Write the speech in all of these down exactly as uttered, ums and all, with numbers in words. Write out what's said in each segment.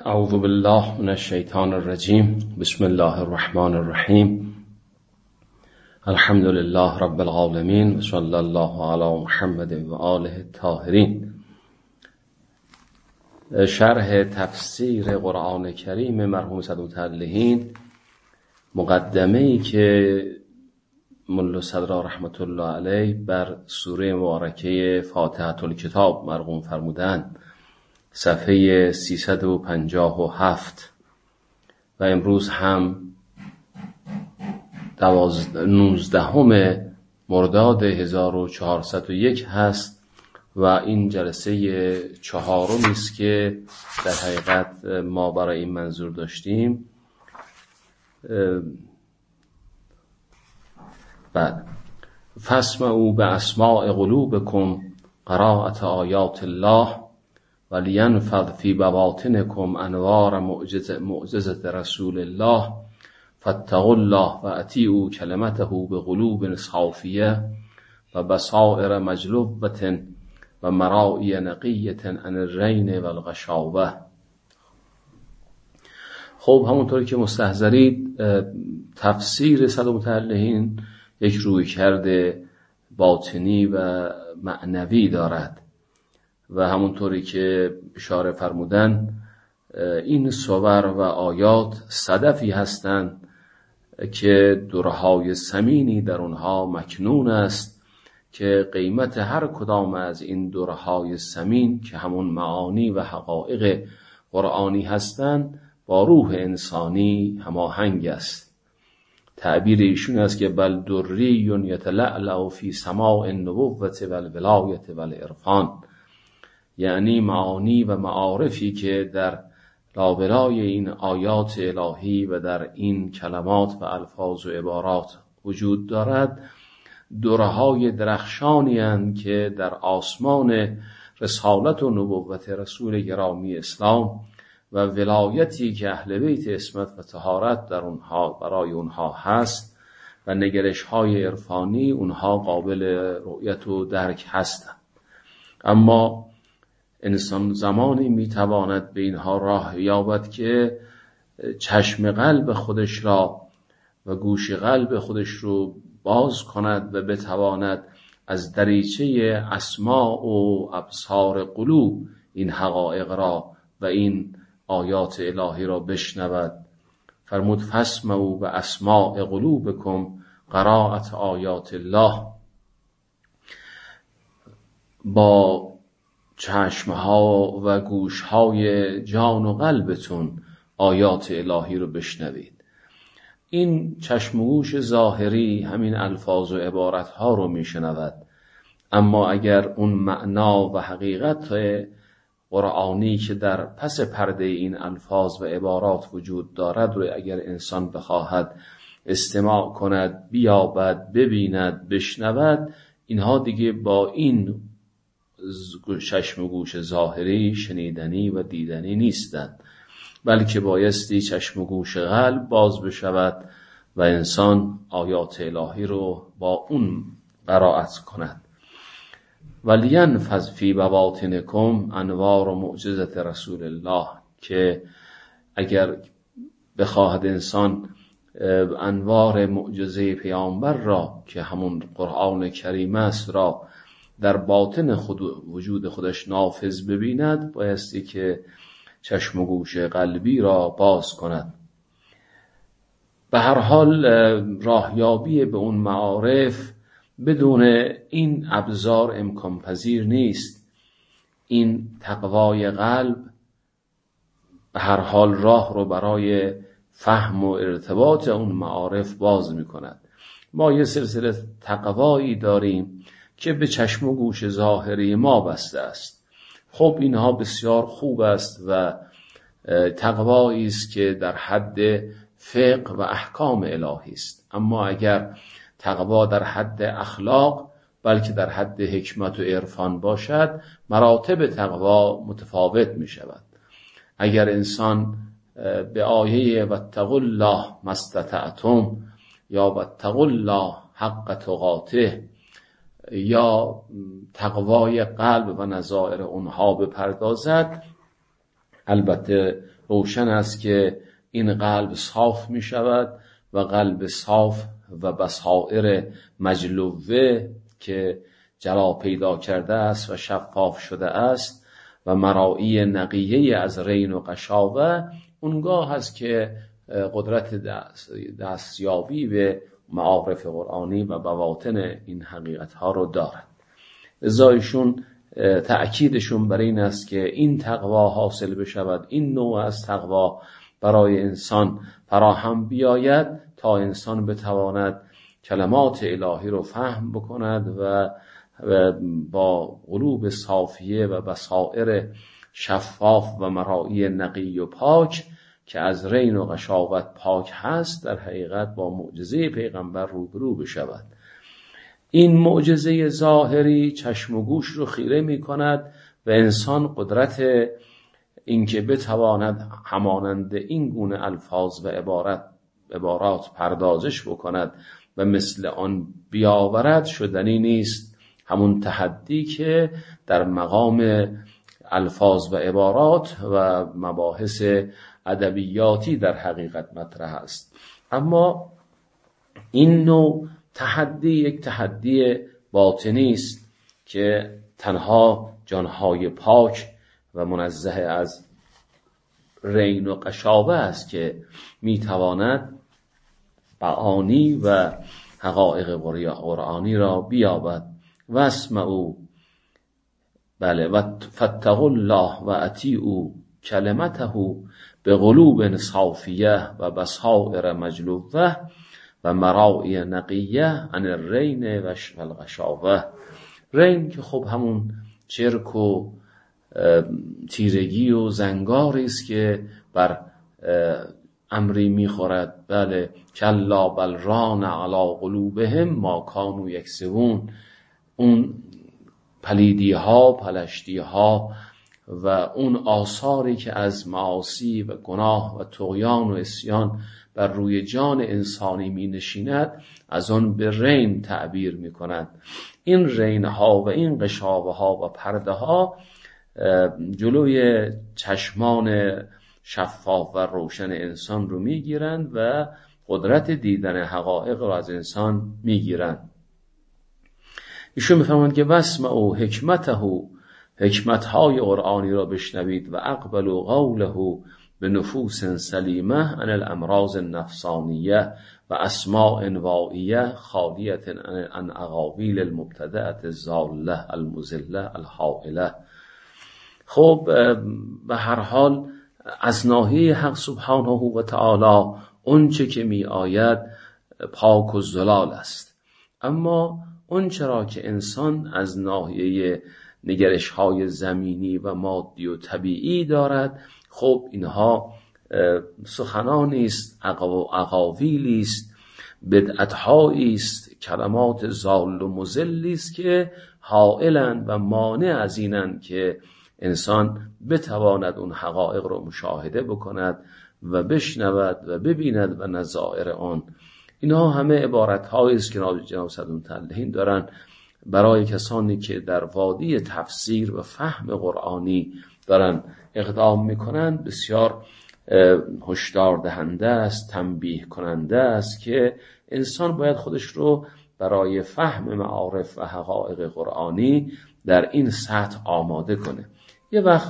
اعوذ بالله من الشیطان الرجیم. بسم الله الرحمن الرحیم. الحمد لله رب العالمین و صلی الله علی محمد و آله الطاهرین. شرح تفسیر قرآن کریم مرحوم سدمتعلهین، مقدمه‌ای که ملا صدرا رحمت الله علیه بر سوره مبارکه فاتحة الکتاب مرقوم فرمودند، صفحه سیصد و پنجاه و هفت، و امروز هم نوزدهم مرداد هزار و چهارصد و یک هست و این جلسه چهارمی است که در حقیقت ما برای این منظور داشتیم. بعد فاسمعوا باسماع قلوبکم قراءة آیات الله ولینفض فی بواطنکم انوار معجزه معجزه رسول الله فاتقوا الله و اطیعوا کلمته بقلوب صافیه و بصائر مجلوبة و مرائی نقیة عن الرین و الغشاوه. خب همونطوری که مستحضرید، تفسیر سدمتعلهین یک رویکرد باطنی و معنوی دارد و همونطوری که اشاره فرمودن، این صور و آیات صدفی هستند که درهای ثمینی در اونها مکنون است که قیمت هر کدام از این درهای ثمین که همون معانی و حقایق قرآنی هستند با روح انسانی هماهنگ است. تعبیر ایشون است که بل دری یتلألأ فی سماع النبوة والولایة والعرفان، یعنی معانی و معارفی که در لابلای این آیات الهی و در این کلمات و الفاظ و عبارات وجود دارد، درهای درخشانی اند که در آسمان رسالت و نبوت رسول گرامی اسلام و ولایتی که اهل بیت عصمت و طهارت در اونها برای اونها هست و نگرش های عرفانی اونها قابل رؤیت و درک هستند. اما انسان زمانی میتواند به اینها راه یابد که چشم قلب خودش را و گوش قلب خودش رو باز کند و بتواند از دریچه اسماع و ابصار قلوب این حقایق را و این آیات الهی را بشنود. فرمود فاسمعوا باسماع قلوبکم قراءة آیات الله، با چشمها و گوشهای جان و قلبتون آیات الهی رو بشنوید. این چشم و گوش ظاهری همین الفاظ و عبارتها رو میشنود، اما اگر اون معنا و حقیقت قرآنی که در پس پرده این الفاظ و عبارات وجود دارد رو اگر انسان بخواهد استماع کند، بیابد، ببیند، بشنود، اینها دیگه با این چشم و گوش ظاهری شنیدنی و دیدنی نیستند، بلکه بایستی چشم و گوش قلب باز بشود و انسان آیات الهی رو با اون قرائت کند. ولینفض فی بواطنکم انوار معجزه رسول الله، که اگر بخواهد انسان انوار معجزه پیامبر را که همون قرآن کریم است را در باطن خود وجود خودش نافذ ببیند، بایستی که چشم و گوش قلبی را باز کند. به هر حال راهیابی به اون معارف بدون این ابزار امکان پذیر نیست. این تقوای قلب به هر حال راه رو برای فهم و ارتباط اون معارف باز می کند. ما یه سلسله تقوایی داریم که به چشم و گوش ظاهری ما بسته است. خب اینها بسیار خوب است و تقوایی است که در حد فقه و احکام الهی است، اما اگر تقوا در حد اخلاق بلکه در حد حکمت و عرفان باشد، مراتب تقوا متفاوت می شود. اگر انسان به آیه واتقوا الله ما استطعتم یا واتقوا الله حق تقاته یا تقوای قلب و نظائر اونها بپردازد، البته روشن است که این قلب صاف می شود و قلب صاف و بصائر مجلوه که جلا پیدا کرده است و شفاف شده است و مرایی نقیه از رین و غشاوه، اونگاه هست که قدرت دست دستیابی به معارف قرآنی و بواطن این حقیقت ها رو دارد. لذا ایشون تأکیدشون بر این است که این تقوا حاصل بشود، این نوع از تقوا برای انسان فراهم بیاید تا انسان بتواند کلمات الهی رو فهم بکند و با قلوب صافیه و بصائر شفاف و مرایی نقی و پاک که از رین و غشاوت پاک هست، در حقیقت با معجزه پیغمبر روبرو بشود. این معجزه ظاهری چشم و گوش رو خیره می کند و انسان قدرت اینکه بتواند همانند این گونه الفاظ و عبارت عبارات پردازش بکند و مثل آن بیاورد شدنی نیست. همون تحدی که در مقام الفاظ و عبارات و مباحث ادبیاتی در حقیقت مطرح است. اما این نوع تحدی یک تحدی باطنی است که تنها جانهای پاک و منزه از رین و غشاوه است که میتواند معانی و حقایق قرآنی را بیابد. و اسمعوا، بله، و فاتقوا الله و اطیعوا کلمته به قلوب صافیه و بصائر مجلوه و مرائی نقیه عن الرین و الغشاوه. رین که خب همون چرک و تیرگی و زنگاری است که بر امری میخورد. بله، کلا بل ران علی قلوبهم ما کانوا یکسبون. اون پلیدی ها، پلشتی ها و اون آثاری که از معاصی و گناه و طغیان و عصیان بر روی جان انسانی می نشیند، از آن به رین تعبیر می کند. این رین ها و این غشاوه ها و پرده ها جلوی چشمان شفاف و روشن انسان رو می گیرند و قدرت دیدن حقایق رو از انسان می گیرند. ایشون میفهمند که واسمعوا حکمته، حکمتهای قرآنی را بشنوید، و اقبلوا قوله به نفوس سلیمه عن الامراض النفسانیه و اسماء وائیه خالیه عن اقاویل المبتدعه الضاله المضله الحائله. خب به هر حال از ناحیه حق سبحانه و تعالی اون چه که می آید پاک و زلال است، اما اون چرا که انسان از ناحیه نگرش های زمینی و مادی و طبیعی دارد، خب اینها سخنانی است، اقاویلی است، بدعت‌هایی است، کلمات ضال و مضلی است که حائلند و مانع از اینند که انسان بتواند اون حقایق رو مشاهده بکند و بشنود و ببیند و نظائر آن. اینها همه عبارت‌هایی است که جناب سعدالمتعلحین دارن برای کسانی که در وادی تفسیر و فهم قرآنی دارن اقدام میکنن بسیار هشدار دهنده است، تنبیه کننده است که انسان باید خودش رو برای فهم معارف و حقایق قرآنی در این سطح آماده کنه. یه وقت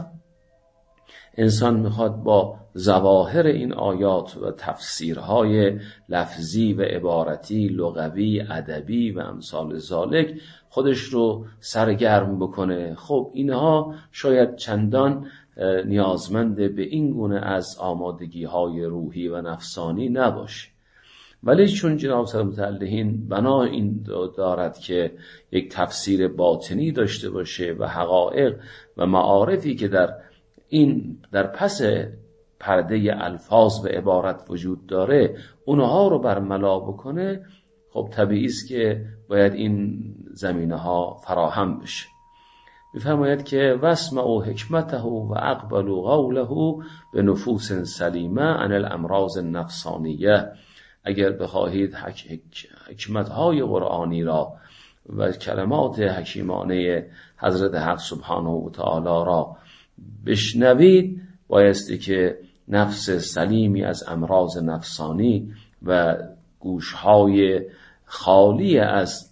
انسان میخواد با ظواهر این آیات و تفسیرهای لفظی و عبارتی، لغوی، ادبی و امثال ذالک خودش رو سرگرم بکنه. خب اینها شاید چندان نیازمند به این گونه از آمادگی‌های روحی و نفسانی نباشه، ولی چون جناب سعدالمتعلحین بنا این دارد که یک تفسیر باطنی داشته باشه و حقایق و معارفی که در این در پس پرده الفاظ و عبارت وجود داره اونها رو برملا بکنه، خب طبیعی است که باید این زمینه ها فراهم بشه. میفرماید که واسمعوا حکمته و اقبلوا قوله به نفوس سلیمه عن الامراض النفسانیه. اگر بخواهید حکمتهای قرآنی را و کلمات حکیمانه حضرت حق سبحانه و تعالی را بشنوید، بایستی که نفس سلیمی از امراض نفسانی و گوشهای خالی از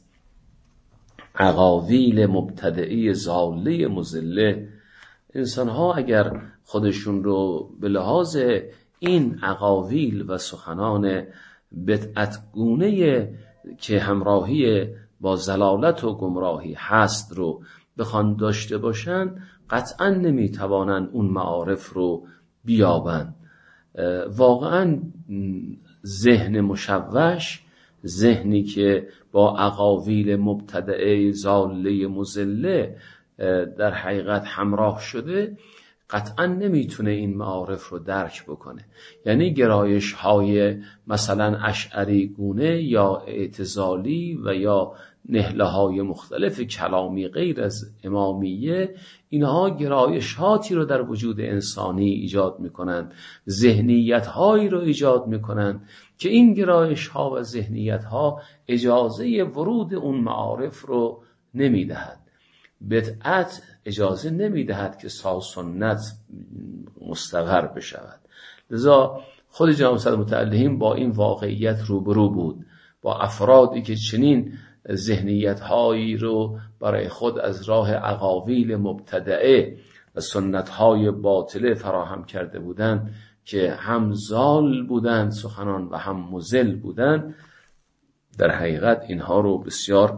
عقاویل مبتدعی ضاله مضله، انسان‌ها اگر خودشون رو به لحاظ این عقاویل و سخنان بدعتگونه که همراهی با ضلالت و گمراهی هست رو بخوان داشته باشن، قطعا نمیتوانن اون معارف رو بیابن. واقعا ذهن مشوش، ذهنی که با عقاویل مبتدعه ضاله مضله در حقیقت همراه شده، قطعا نمیتونه این معارف رو درک بکنه. یعنی گرایش های مثلا اشعری گونه یا اعتزالی و یا نهله های مختلف کلامی غیر از امامیه، اینها گرایش هاتی رو در وجود انسانی ایجاد میکنند، ذهنیت هایی رو ایجاد میکنند که این گرایش ها و ذهنیت ها اجازه ورود اون معارف رو نمیدهد. بدعت اجازه نمیدهد که ساز سنت مستقر بشود. لذا خود جناب صدر متعلهین با این واقعیت روبرو بود، با افرادی که چنین ذهنیت هایی رو برای خود از راه عقاویل مبتدعه و سنت های باطله فراهم کرده بودند که هم ضال بودند سخنان و هم مضل بودند. در حقیقت اینها رو بسیار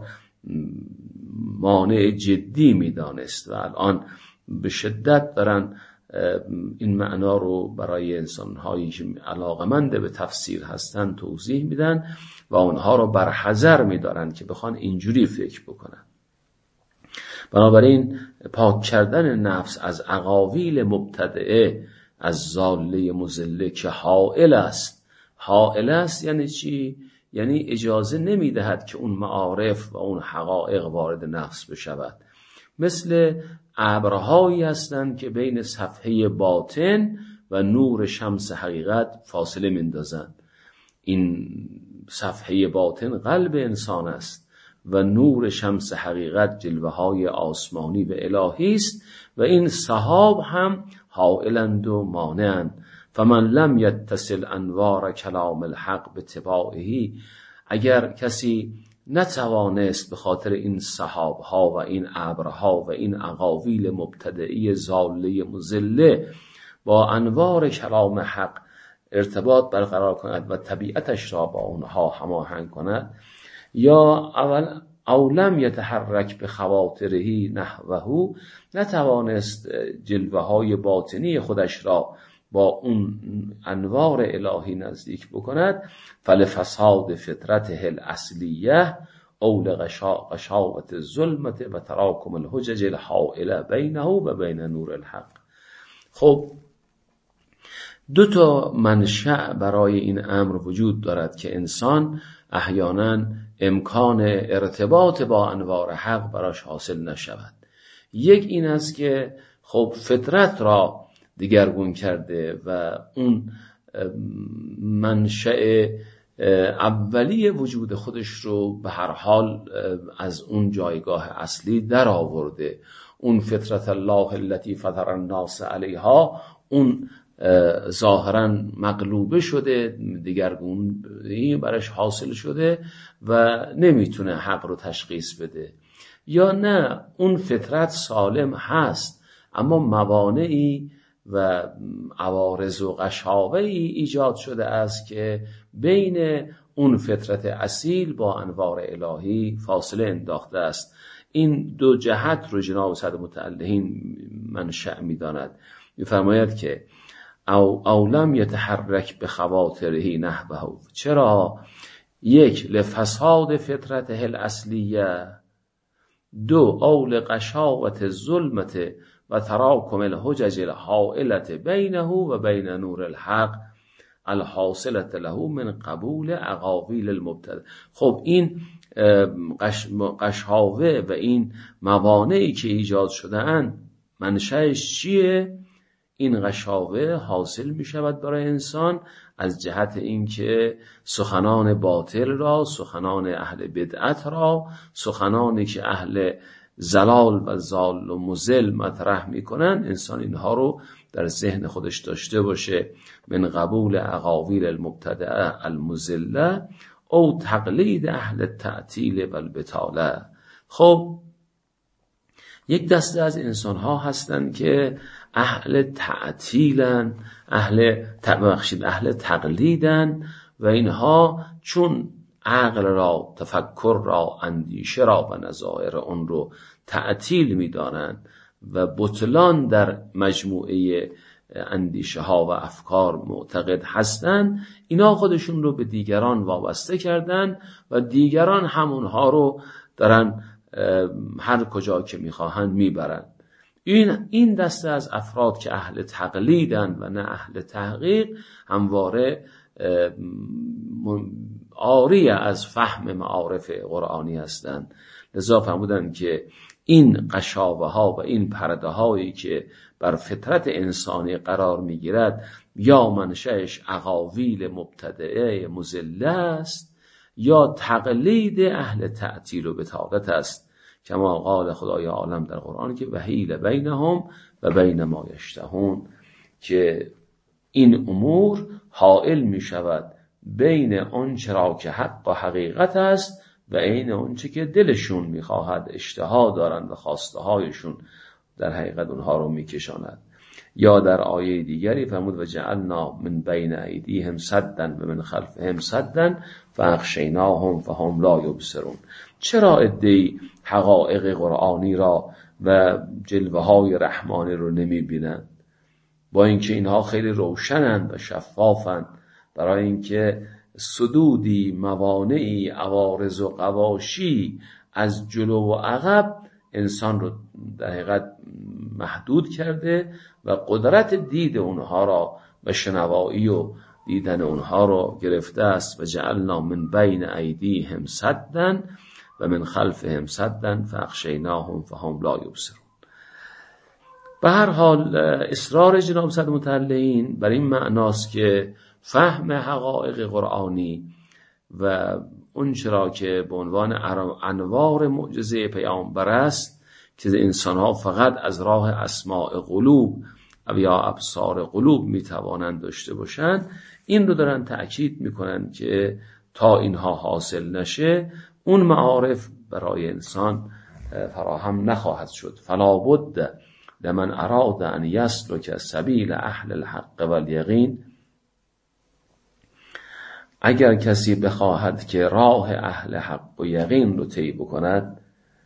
مانع جدی میدانست و الان به شدت دارن این معنا رو برای انسان‌هایی که علاقه‌مند به تفسیر هستن توضیح میدن و اونها رو برحذر میدارن که بخوان اینجوری فکر بکنن. بنابراین پاک کردن نفس از عقاویل مبتدعه از ضاله مضله که حائل است. حائل است یعنی چی؟ یعنی اجازه نمیدهد که اون معارف و اون حقایق وارد نفس بشود. مثل ابرهایی هستند که بین صفحه باطن و نور شمس حقیقت فاصله میندازند. این صفحه باطن قلب انسان است و نور شمس حقیقت جلوه های آسمانی و الهی است و این سحاب هم حائلند و مانعند. فمن لم یتصل انوار کلام الحق بتباعه، اگر کسی نتوانست به خاطر این سحاب ها و این ابرها و این عقاویل مبتدعی ضاله مضله با انوار کلام حق ارتباط برقرار کند و طبیعتش را با اونها هماهنگ کند، یا اول اولم یتحرک به خواطره نحوه، نتوانست جلوه های باطنی خودش را با اون انوار الهی نزدیک بکند، فلفساد فطرته الاصلیه اول غشاوت الظلمت و تراکم الحجج الحائله بینه و بین نور الحق. خب دو تا منشأ برای این امر وجود دارد که انسان احیانا امکان ارتباط با انوار حق براش حاصل نشود. یک این است که خب فطرت را دیگرگون کرده و اون منشأ اولی وجود خودش رو به هر حال از اون جایگاه اصلی در آورده. اون فطرت الله التي فطر الناس علیها اون ظاهرا مغلوبه شده، دیگرگونی برش حاصل شده و نمیتونه حق رو تشخیص بده. یا نه اون فطرت سالم هست اما موانعی و عوارض و غشاوه ای ایجاد شده است که بین اون فطرت اصیل با انوار الهی فاصله انداخته است. این دو جهت رو جناب صدر متعلهین منشأ می‌داند. می‌فرماید که او اولم یتحرک به خواطره نحوه، چرا؟ یک لفساد فطرته الاصلیه، دو اول قشاوت الظلمت و تراکم الحجج الحائلة بینه و بین نور الحق الحاصلة له من قبول عقاویل المبتدع. خب این قش قشاوه و این موانعی که ایجاد شده اند منشأش چیه؟ این قشاوه حاصل می شود برای انسان از جهت اینکه سخنان باطل را، سخنان اهل بدعت را، سخنانی که اهل زلال و زال و مزل مطرح می کنند، انسان اینها رو در ذهن خودش داشته باشه، من قبول اقاویل المبتدعه المضله او تقلید اهل التعطیل و البطاله. خب یک دسته از انسان ها هستن که اهل تعطیلن، اهل ببخشید اهل تقلیدن و اینها چون عقل را، تفکر را، اندیشه را و نظائر اون رو تعطیل می‌دانند و بطلان در مجموعه اندیشه ها و افکار معتقد هستند، اینا خودشون رو به دیگران وابسته کردن و دیگران همونها رو دارن هر کجا که میخواهند میبرن. این این دسته از افراد که اهل تقلیدن و نه اهل تحقیق همواره عاری از فهم معارف قرآنی هستند. لذا فرمودند که این قشاوه ها و این پرده هایی که بر فطرت انسانی قرار میگیرد یا منشأش اقاویل مبتدعه مضله است یا تقلید اهل تعطیل و بطالت است، کما قال خدای عالم در قرآن که وحیل بینهم و بین ما یشتهون، که این امور حائل می شود بین آنچه را که حق و حقیقت است و این آنچه که دلشون می خواهد، اشتها دارند و خواسته هایشون در حقیقت اونها رو می کشاند. یا در آیه دیگری فرمود و جعلنا من بین ایدیهم سدا و من خلفهم سدا فاغشیناهم فهم لا یبصرون. چرا عده‌ای حقایق قرآنی را و جلوه های رحمانی رو نمی بینند، با اینکه اینها خیلی روشنند و شفافند، برای اینکه سدودی، موانعی، عوارض و قواشی از جلو و عقب انسان رو در حقیقت محدود کرده و قدرت دید اونها را و شنوایی و دیدن اونها را گرفته است. و جعلنا من بین ایدیهم سدا و من خلفهم سدا فاغشیناهم فهم لا یبصرون. به هر حال اصرار جناب سید متعلین بر این معناست که فهم حقایق قرآنی و اون چرا که به عنوان انوار معجزه پیامبر است که انسان‌ها فقط از راه اسماع قلوب یا ابصار قلوب میتوانند داشته باشند، این رو دارن تأکید میکنن که تا اینها حاصل نشه اون معارف برای انسان فراهم نخواهد شد. فلا بد لمن اراد ان یسلک سبیل اهل الحق والیقین، اگر کسی بخواهد که راه اهل حق و یقین رو طی بکند،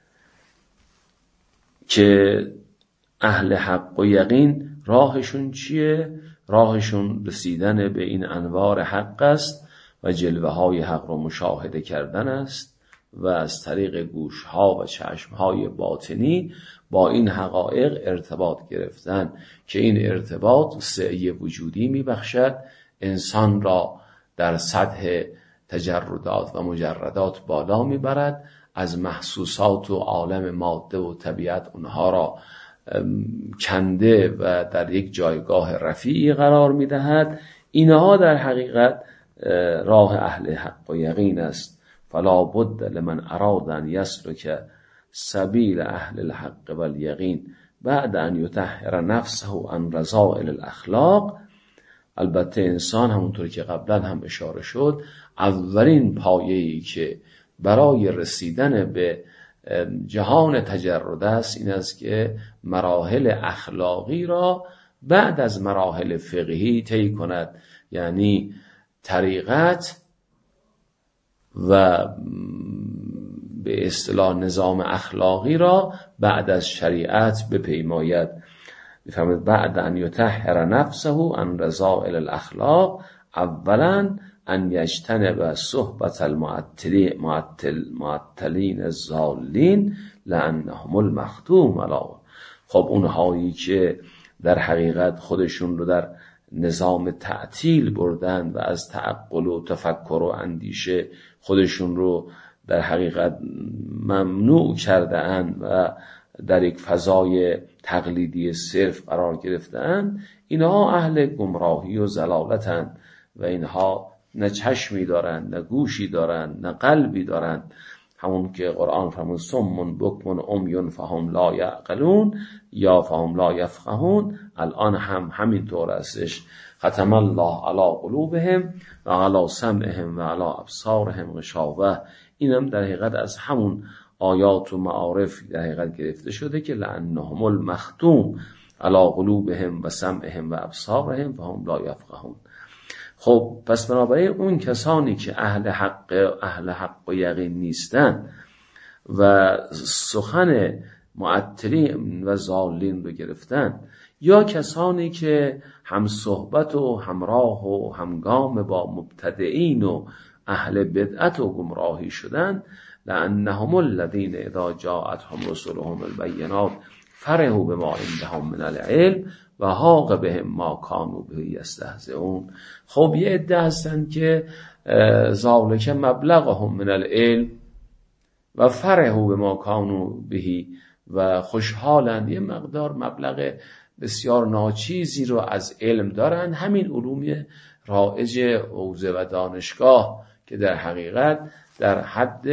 که اهل حق و یقین راهشون چیه؟ راهشون رسیدن به این انوار حق است و جلوه های حق رو مشاهده کردن است و از طریق گوش ها و چشم های باطنی با این حقایق ارتباط گرفتن که این ارتباط سعی وجودی می بخشد، انسان را در سطح تجردات و مجردات بالا می برد، از محسوسات و عالم ماده و طبیعت اونها را کنده و در یک جایگاه رفیعی قرار می دهد. اینها در حقیقت راه اهل حق و یقین است. فلا بد لمن اراد ان یسلک سبیل اهل الحق والیقین بعد ان یطهر نفسه عن رذائل الاخلاق. البته انسان همونطور که قبلا هم اشاره شد، اولین پایه‌ای که برای رسیدن به جهان تجرد است این است که مراحل اخلاقی را بعد از مراحل فقهی طی کند، یعنی طریقت و به اصطلاح نظام اخلاقی را بعد از شریعت بپیماید. می‌فرماید بعد ان یطهر نفسه عن رذائل الاخلاق، اولا ان یجتنب صحبت المعطلین معطل معطلین الضالین لانهم المختوم علی. خب اونهایی که در حقیقت خودشون رو در نظام تعطیل بردن و از تعقل و تفکر و اندیشه خودشون رو در حقیقت ممنوع کرده اند و در یک فضای تقلیدی صرف قرار گرفتن، اینها اهل گمراهی و ضلالتند و اینها نه چشمی دارند، نه گوشی دارند، نه قلبی دارند. همون که قرآن فرمود صم بکم عمی فهم لا یعقلون یا فهم لا یفقهون، الان هم همین طور استش. ختم الله علی قلوبهم و علی سمعهم و علی ابصارهم غشاوه. اینم در حقیقت از همون آیات و معارف در حقیقت گرفته شده که لأنهم المختوم علی قلوبهم و سمعهم و ابصارهم فهم لا یفقهون. خب پس بنابراین اون کسانی که اهل حق اهل حق و یقین نیستن و سخن معطلین و ضالین رو گرفتن، یا کسانی که هم صحبت و همراه و همگام با مبتدعین و اهل بدعت و گمراهی شدن، لأنهم الذین اذا جاءتهم رسلهم البینات فرحوا بما عندهم من العلم و حاق بهم ما کانوا به یستهزئون. خب یه عده هستن که ذالک مبلغهم من العلم و فرحوا بما کانوا به و خوشحالند، یه مقدار مبلغ بسیار ناچیزی رو از علم دارن، همین علوم رایج حوزه و دانشگاه که در حقیقت در حد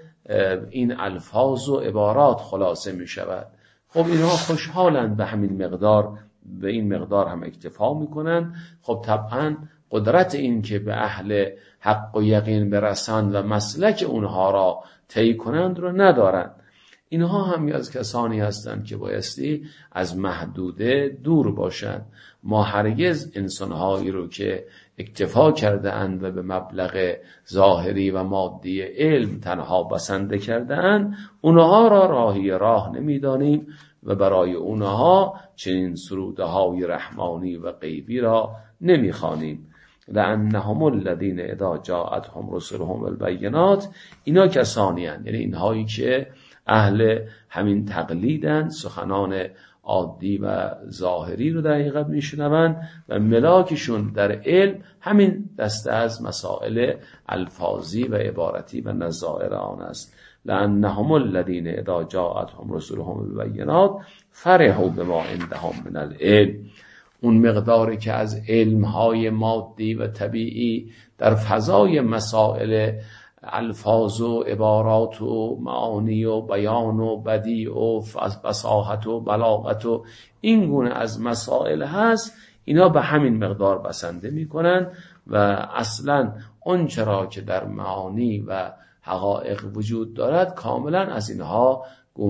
این الفاظ و عبارات خلاصه می شود. خب اینها خوشحالند به همین مقدار، به این مقدار هم اکتفا میکنن. خب طبعا قدرت این که به اهل حق و یقین برسند و مسلک اونها را طی کنند رو ندارند. اینها هم از کسانی هستند که بایستی از محدوده دور باشند. ما هرگز انسانهایی رو که اکتفا کرده اند و به مبلغ ظاهری و مادی علم تنها بسنده کرده اند، اونها را راهی راه نمیدانیم و برای اونها چنین سروده های رحمانی و غیبی را نمیخوانیم. لأنهم الذین اذا جاءتهم رسلهم البینات، اینا کسانی هستند، یعنی اینهایی که اهل همین تقلیدن، سخنان عادی و ظاهری رو در حقیقت میشنوند و ملاکشون در علم همین دسته از مسائل الفاظی و عبارتی و نظائر آن است. لأنهم الذین اذا جاءتهم رسلهم البینات فرحوا بما عندهم من العلم. اون مقداری که از علمهای مادی و طبیعی در فضای مسائل الفاظ و عبارات و معانی و بیان و بدیع و فصاحت و بلاغت و این گونه از مسائل هست، اینا به همین مقدار بسنده میکنن و اصلا اون چرا که در معانی و حقایق وجود دارد کاملا از اینها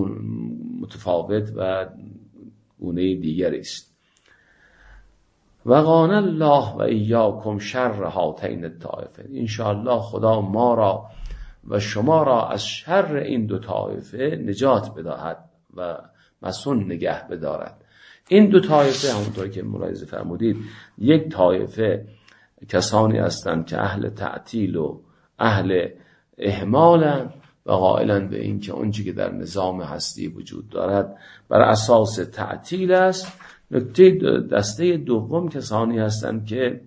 متفاوت و گونه دیگری است. وقان الله و ایاکم شر هاتین الطائفه. انشاءالله خدا ما را و شما را از شر این دو طایفه نجات بدهد و مسون نگه بدارد. این دو طایفه همونطور که ملاحظه فرمودید، یک طایفه کسانی هستند که اهل تعطیل و اهل اهمالند و قائلند به این که اونچه که در نظام هستی وجود دارد بر اساس تعطیل است. نکته دسته دوم کسانی هستند که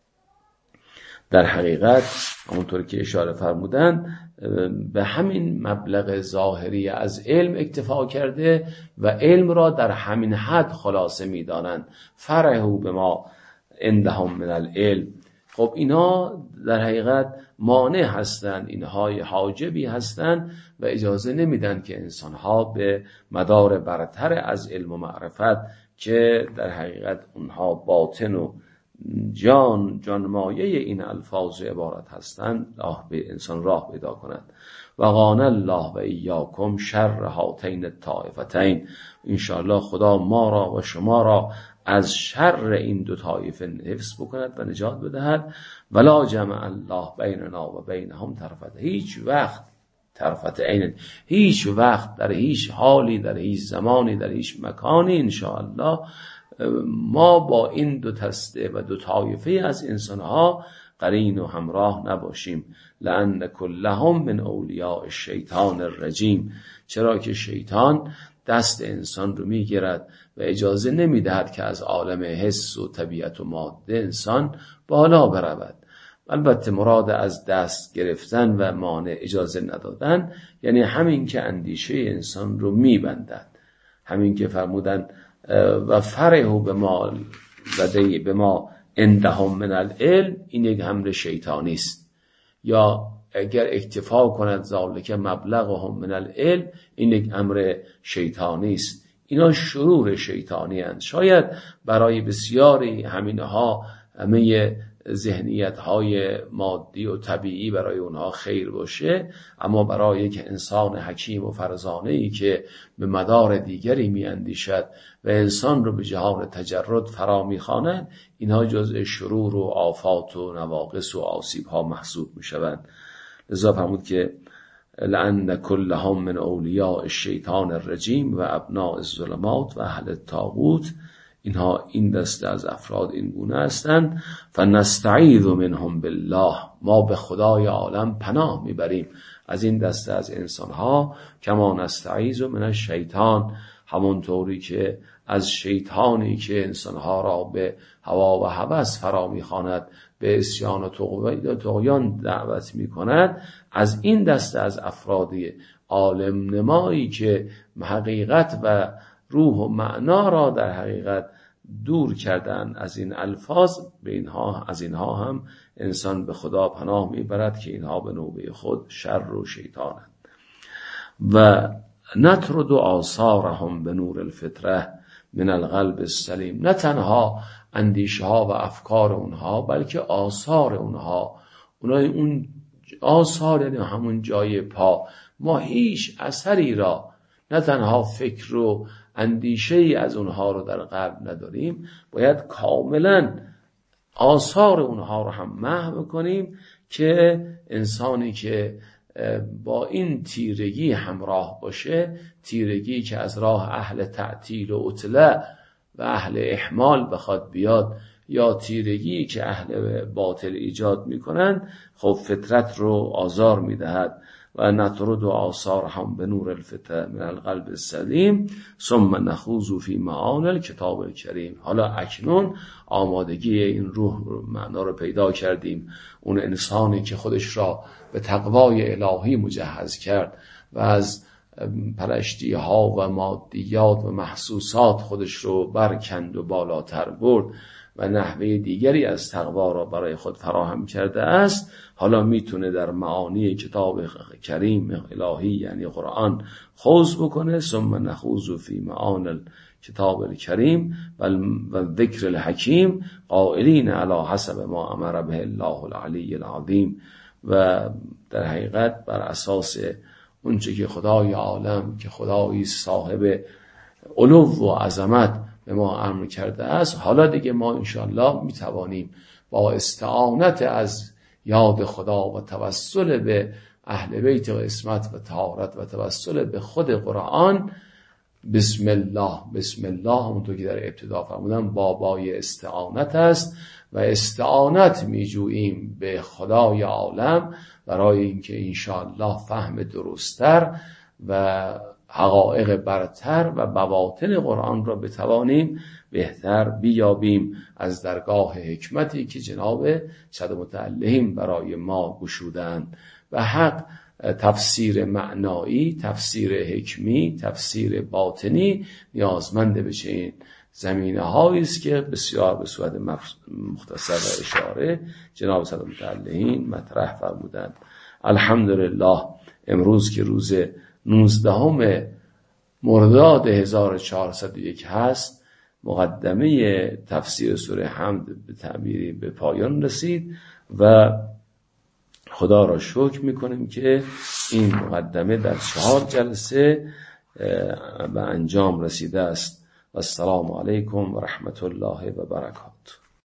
در حقیقت همونطور که اشاره فرمودن به همین مبلغ ظاهری از علم اکتفا کرده و علم را در همین حد خلاصه می‌دانند. فرحوا بما عندهم من العلم. خب اینا در حقیقت مانع هستند، اینها حاجبی هستند و اجازه نمیدن که انسانها به مدار برتر از علم و معرفت که در حقیقت اونها باطن و جان جانمایه این الفاظ و عبارت هستند راه به انسان راه پیدا کنند. وقان الله و ایاکم شر هاتین الطائفتین. انشاءالله خدا ما را و شما را از شر این دو طایفه حفظ بکند و نجات بدهد. ولا جمع الله بیننا و بینهم طرفت. هیچ وقت طرفت عین، هیچ وقت در هیچ حالی، در هیچ زمانی، در هیچ مکانی انشاءالله ما با این دو دسته و دو طایفه از انسانها قرین و همراه نباشیم. لأن کلهم من اولیاء الشیطان الرجیم. چرا که شیطان دست انسان رو میگیرد و اجازه نمیدهد که از عالم حس و طبیعت و ماده انسان بالا برود. البته مراد از دست گرفتن و مانع اجازه ندادن یعنی همین که اندیشه انسان رو میبندد، همین که فرمودن و فرحوا بما لدی بما عندهم من العلم، این یک امر شیطانی است. یا اگر اکتفا کند ذالک مبلغهم من العلم، این یک امر شیطانی است. اینا شرور شیطانی هستند. شاید برای بسیاری همینها همه ذهنیت های مادی و طبیعی برای اونها خیر باشه، اما برای یک انسان حکیم و فرزانه ای که به مدار دیگری می اندیشد و انسان رو به جهان تجرد فرا می خواند، اینها جزء شرور و آفات و نواقص و آسیب ها محسوب می شوند. لذا فرمود که لأن كلهم من اولیاء الشیطان الرجیم و ابناء الظلمات و اهل الطاغوت، اینها این دسته از افراد این گونه هستند. فنستعیذ منهم بالله، ما به خدای عالم پناه میبریم از این دسته از انسانها. کما نستعیذ من الشیطان، همونطوری که از شیطانی که انسانها را به هوا و هوس فرا میخواند، به عصیان و طغیان دعوت میکند، از این دسته از افرادی عالم نمایی که حقیقت و روح و معنا را در حقیقت دور کردن از این الفاظ، به اینها از اینها هم انسان به خدا پناه میبرد که اینها به نوبه خود شر و شیطانند. و نطرد آثارهم به نور الفطره من القلب السلیم، نه تنها اندیشه ها و افکار اونها، بلکه آثار اونها. اونها اون آثار یعنی همون جای پا، ما هیچ اثری را، نه تنها فکر و اندیشه ای از اونها رو در قلب نداریم، باید کاملا آثار اونها رو هم محو کنیم که انسانی که با این تیرگی همراه باشه، تیرگی که از راه اهل تعطیل و اطلاع و اهل احمال بخواد بیاد، یا تیرگی که اهل باطل ایجاد میکنند، خب فطرت رو آزار میدهد. و نطرد و آثار هم به نور الفطره من القلب السلیم ثم نخوض فی معانی الکتاب الکریم. حالا اکنون آمادگی این روح معنا رو پیدا کردیم. اون انسانی که خودش را به تقوای الهی مجهز کرد و از پرشتی ها و مادیات و محسوسات خودش رو برکند و بالاتر برد و نحوه دیگری از تقوا را برای خود فراهم کرده است، حالا میتونه در معانی کتاب کریم الهی یعنی قرآن خوض بکنه. ثم نخوض فی معانی کتاب الکریم و ذکر الحکیم قائلین علی حسب ما امر به الله العلی العظیم. و در حقیقت بر اساس اونچه که خدای عالم که خدایی صاحب علو و عظمت به ما امر کرده است، حالا دیگه ما انشاءالله میتوانیم با استعانت از یاد خدا و توسل به اهل بیت و عصمت و طهارت و توسل به خود قرآن، بسم الله بسم الله، همونطور که در ابتدا فرمودم بابای استعانت است و استعانت میجوییم به خدای عالم برای اینکه انشاءالله فهم درستر و حقایق برتر و بواطن قرآن را بتوانیم بهتر بیابیم از درگاه حکمتی که جناب صد متعلهین برای ما گشودند. و حق تفسیر معنایی، تفسیر حکمی، تفسیر باطنی نیازمند به چنین زمینه هایی است که بسیار به صورت مختصر و اشاره جناب صد متعلهین مطرح فرمودند. الحمدلله امروز که روز نوزدهم مرداد هزار و چهارصد و یک هست، مقدمه تفسیر سوره حمد به تعبیری به پایان رسید و خدا را شکر میکنیم که این مقدمه در چهار جلسه به انجام رسیده است. و السلام علیکم و رحمت الله و برکاته.